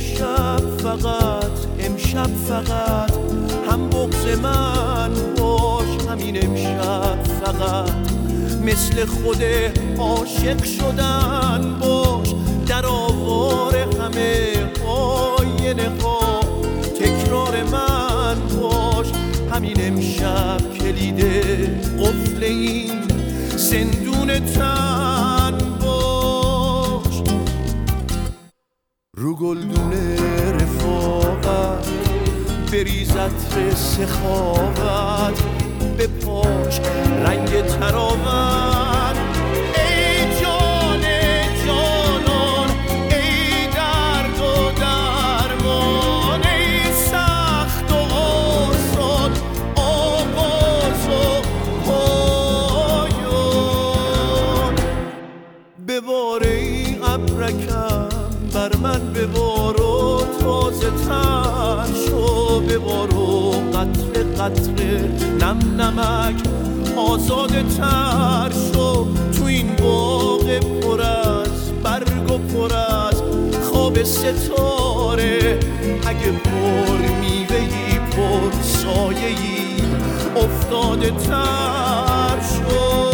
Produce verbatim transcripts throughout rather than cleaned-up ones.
امشب فقط امشب فقط هم بغض من باش، همین امشب فقط مثل خود عاشق شدن باش، در آوار همه آینه ها تکرار من باش، همین امشب کلید قفل این زندون تن باش. رو گلدون رفاقت بریز عطر سخاوت، به پاش رنگ تراوت. ای جان جانان، ای درد و درمان، ای سخت و آسان، آغاز و پایان. ببار ای ابرکم بر من ببار و تازه تر شو، ببار و قطره قطره نم نمک آزاده تر شو. تو این باغ پر از برگ و پر از خواب ستاره، اگه پر میوهی پر سایه‌ای افتاده تر شو.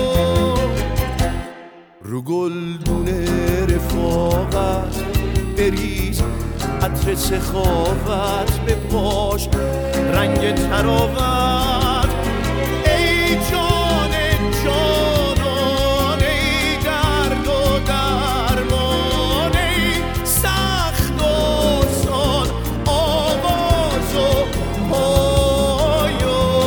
رو گلدون رفاقت بریز عطر سخاوت، به پاش رنگ تراوت. ای جان جانان، ای درد و درمان، ای سخت و آسان، آواز و پایان.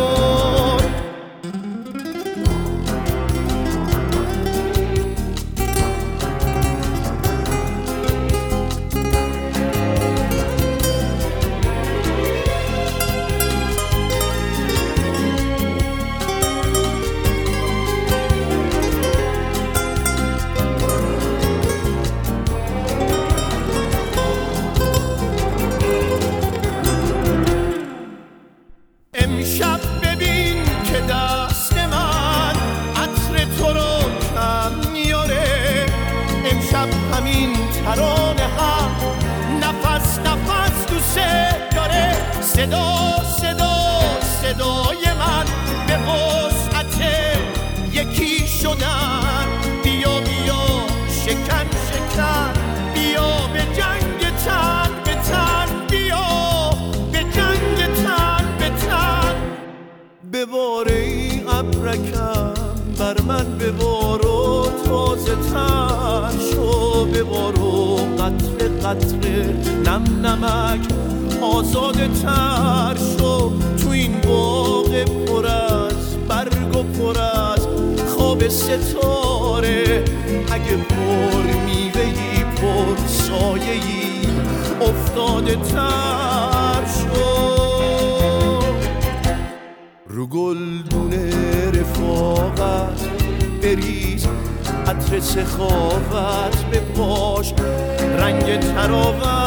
امشب ببین که دست من عطر تو رو کم میاره، امشب همین ترانه هم نفس نفس دوست داره. صدا صدا صدای من به وسعت یکی شدن، بیا بیا شکن شکن، بیا به جنگ تن به تن، بیا به جنگ تن به تن. ببار ای ابرکم بر من ببار و تازه تر شو، ببار و قطره قطره نم نمک آزاده تر شو. تو این باغ پر از برگ و پر از خواب ستاره، اگه پر میوهی پر سایه‌ای افتاده تر شو. رو گلدون رفاقت بریز عطر سخاوت، به پاش رنگ تراوت.